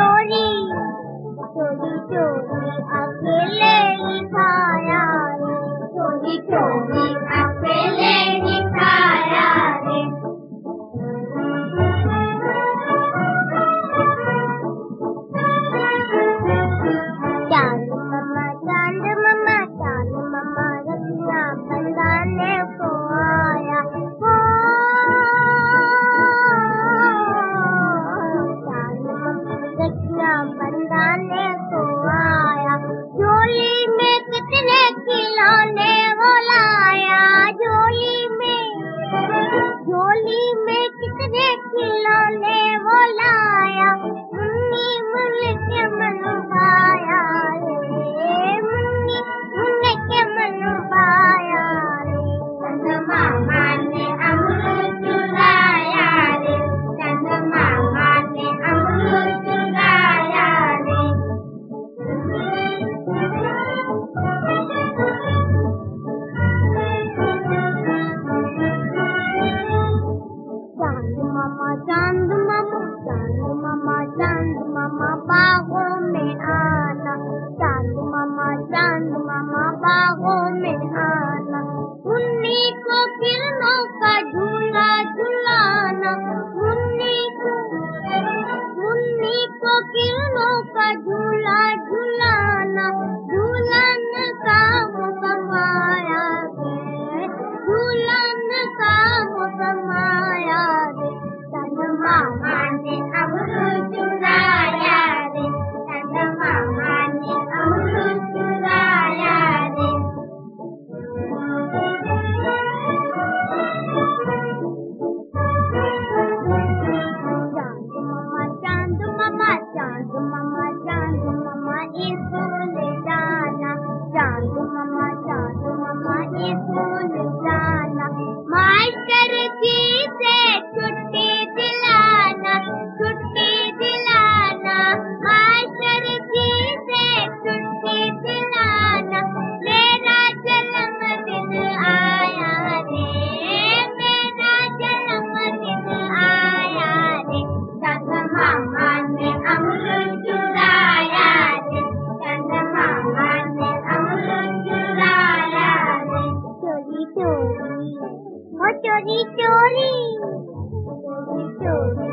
चोरी चोरी चोरी अकेले ही खाया रे, चोरी चोरी अकेले ही खाया रे। चांद मम्मा रखियाँ बंधाने को आया हो। रखियाँ बंधाने को आया, झोली में कितने खिलौने वो लाया, झोली में कितने खिलौने वो लाया। मुन्नी मुन्नी के मन भाया रे, मुन्नी मुन्नी के मन भाया रे। चंदमामा ने अमरूद चुराया रे, चंदमामा ने अमरूद चुराया रे। चांद मामा बागों में आना, चांद मामा बागों में आना। मुन्नी को किरणों का झूला झुलाना, मुन्नी को किरणों का झूला झुलाना। झूलन का मौसम आया रे, झूलन का मौसम आया रे। चंदमामा ने अमरूद चुराया रे, चंदमामा ने अमरूद चुराया रे। चांद मामा स्कूल जाना, चांद मामा स्कूल जाना। मास्टर जी से छुट्टी दिलाना, छुट्टी दिलाना। मास्टर जी से छुट्टी दिलाना। मेरा जन्मदिन आया रे, मेरा जन्मदिन आया रे। चंदमामा ने अमरूद चुराया रे, चंदमामा ने अमरूद चुराया रे। चोरी चोरी ओ चोरी चोरी चोरी चोरी।